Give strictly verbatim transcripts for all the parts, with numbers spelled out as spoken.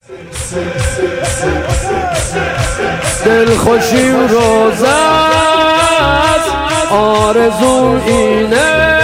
دلخوشیم روزه است، آرزو اینه.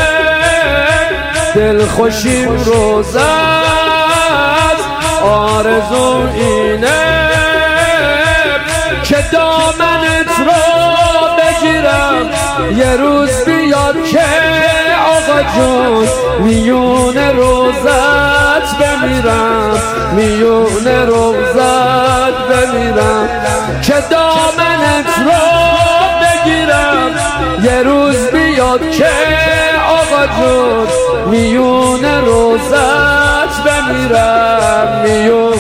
دلخوشیم روزه است، آرزو اینه که دامنت رو بگیرم یه روز بیاد که آقا جون میون روزت بمیرم، میون روزت بمیرم که دامنت رو بگیرم یه روز بیاد که آقا جون میون روزت بمیرم، میون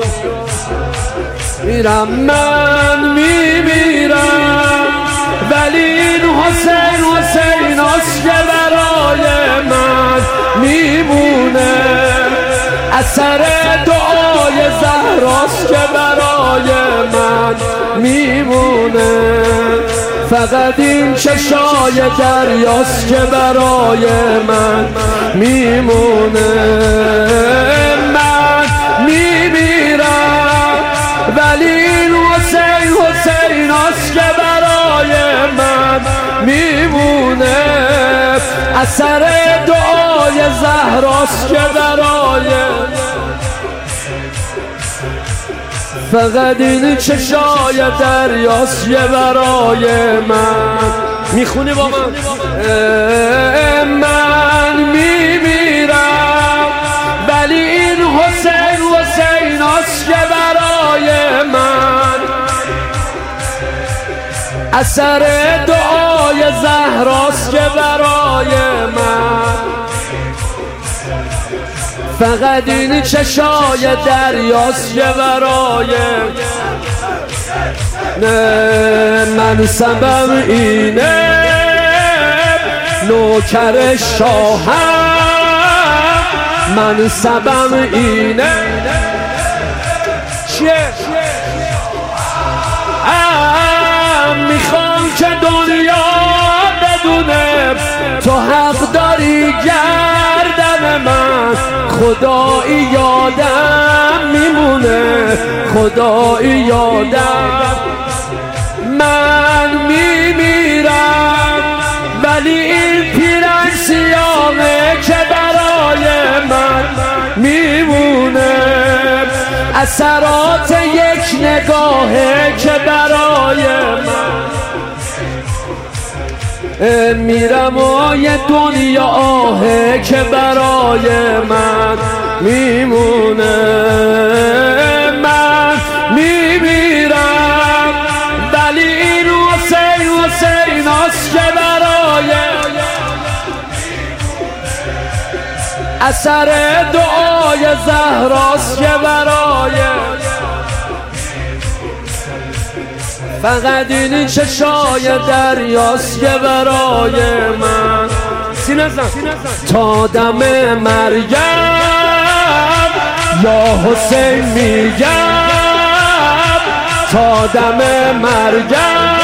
میرم من میمیرم ولی این حسین حسین است که برای من میمونه. اثر دعای زهراست که برای من میمونه. فقط این چشای دریاست که برای من میمونه. من میمیرم ولی این حسین حسین است که برای من میمونه. اثر دعای زهراست که برای فقط این چشای دریاست که برای من میخونی با من. من میمیرم ولی این حسین حسین است که برای من. اثر دعای زهراست که برای من. فقط این چشای دریاست که برای نه. من سبم اینه نوکر شاهم. من سبم اینه چیه؟ میخوام که دنیا بدونه تو حق داری گردن من. خدایی یادم میمونه، خدایی یادم. من میمیرم ولی این پیرن سیاهه که برای من میمونه. اثرات یک نگاهه که برای من میرم و یه دنیا آهه که برای من میمونه. من میمیرم ولی این حسین حسین است که برای اثر دعای زهراست که برای فقط این چشای دریاست که برای من. سینه زن تا دم مرگم یا حسین میگم. تا دم مرگم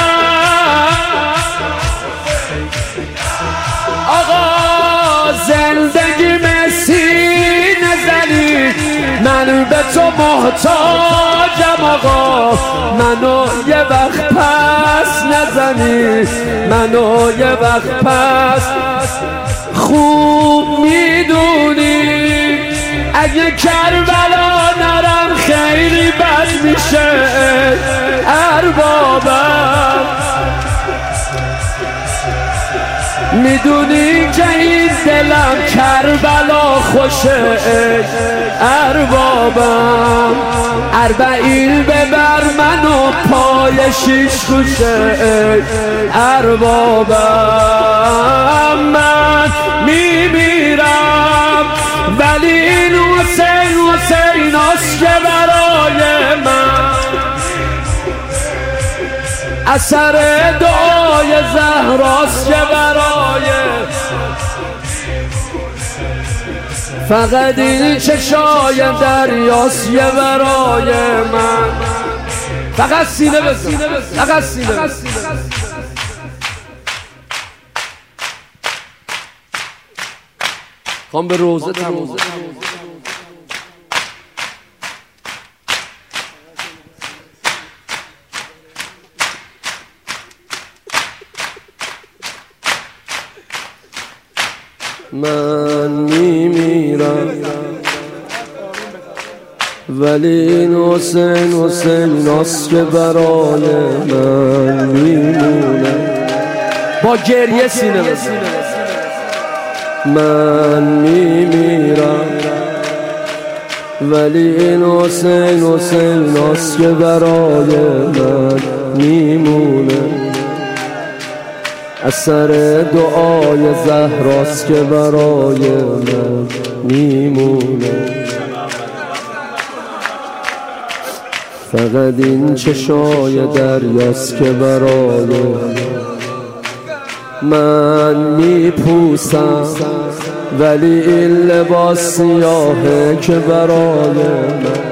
آقا زندگی سینه زنی من به تو محتاجم. آقا منو یه وقت پس نزنی، منو یه وقت پس. خوب میدونی اگه کربلا نرم خیلی بد میشه اربابم. میدونی که این دلم کربلا خوشه اربابم. اربعین ببر منو پای شیش کوشه اربابم. من میمیرم ولی این حسین حسین است که برای من. اثر دعای زهراست که برای فقط این چشای دریاست که برای من. فقط سینه بزن، فقط سینه بزن. خوام به روزه تموم من میمیرم ولی این حسین حسین است که برای من میمونه. با گریه سینه بزن. من میمیرم ولی این حسین حسین است که برای من میمونه. اثر دعای زهراست که برای من میمونه. فقط این چشای دریاست که برای من میپوسم ولی این لباس سیاهه که برای من